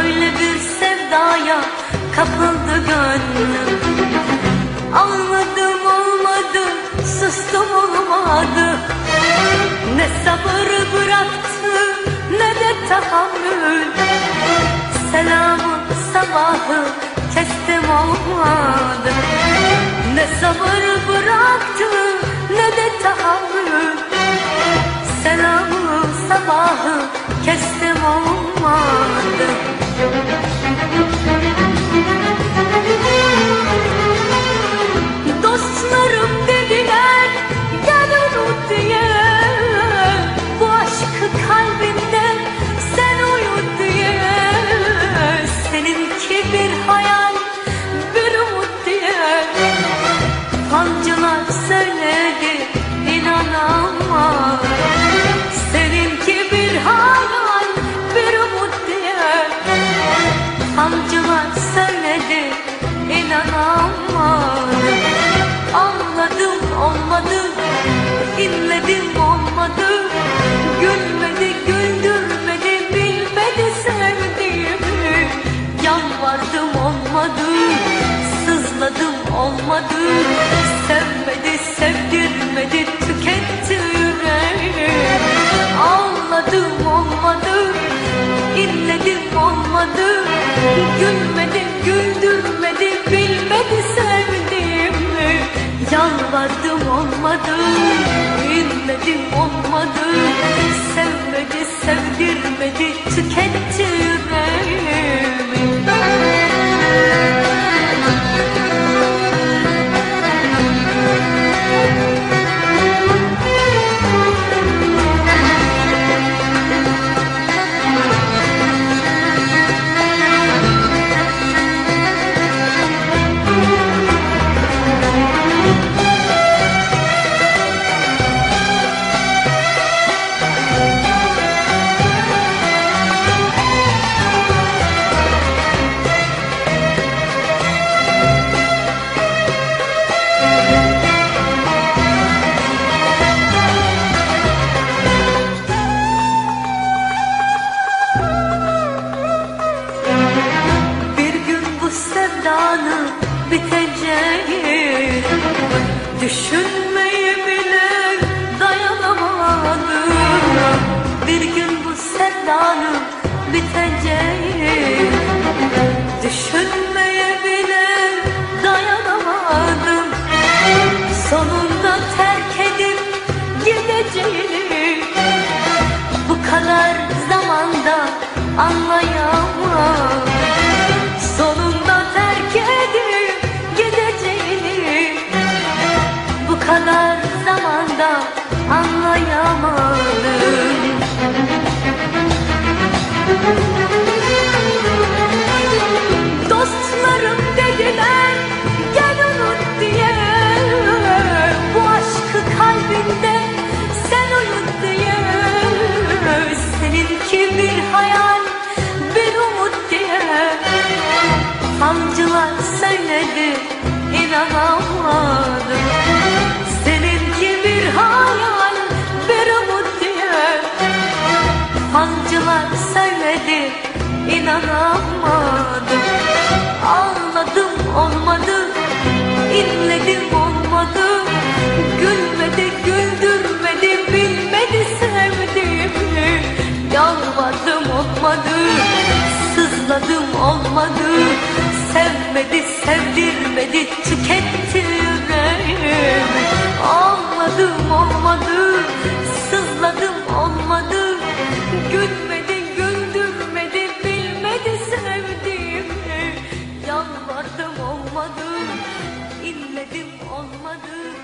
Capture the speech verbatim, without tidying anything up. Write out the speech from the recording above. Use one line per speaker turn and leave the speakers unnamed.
Öyle bir sevdaya kapıldı gönlüm. Ağladım olmadı, sustum olmadı. Ne sabır bıraktı ne de tahammül. Selamı sabahı kestim olmadı. Ne sabır bıraktı ne de tahammül. Selamı sabahı kestim olmadı. Dostlarım dediler gel unut diye, bu aşkı kalbinde sen uyut diye. Seninki bir hayal bir umut diye. Fancılar söyledi inanamam. Seninki bir hayal bir umut diye. Fancılar söyledi inanamam. Anladım olmadı, inledim olmadı. Gülmedi güldürmedi, bilmedi sevdiğimi. Yalvardım olmadı, sızladım olmadı. Sevmedi sevdirmedi, tüketti yüreğimi. Ağladım olmadı, inledim olmadı. Gülmedi güldürmedi, bilmedi sevdiğimi. Yalvardım olmadı, inledim olmadı. Sevmedi sevdirmedi, tüketti yüreğimi. Biteceği düşünmeyi bile dayanamadım. Bir gün bu sevdanın biteceği düşünmeye bile dayanamadım. Sonunda terk edip gideceğini bu kadar zamanda anlayamam. Sonunda terk edip gideceğini bu kadar zamanda anlayamadım. Dostlarım dediler gel unut diye, bu aşkı kalbinde sen uyut diye. Seninki bir hayal bir umut diye. Fancılar söyledi inanamadım. Seninki bir hayal bir umut diye. Fancılar söyledi inanamadım. Ağladım olmadı, inledim olmadı. Gülmedi güldürmedi, bilmedi sevdiğimi. Yalvardım olmadı, sızladım olmadı. Sevmedi sevdirmedi, tüketti yüreğimi. Ağladım olmadı, sızladım olmadı. Gülmedi güldürmedi, bilmedi sevdiğimi. Yalvardım olmadı, inledim olmadı.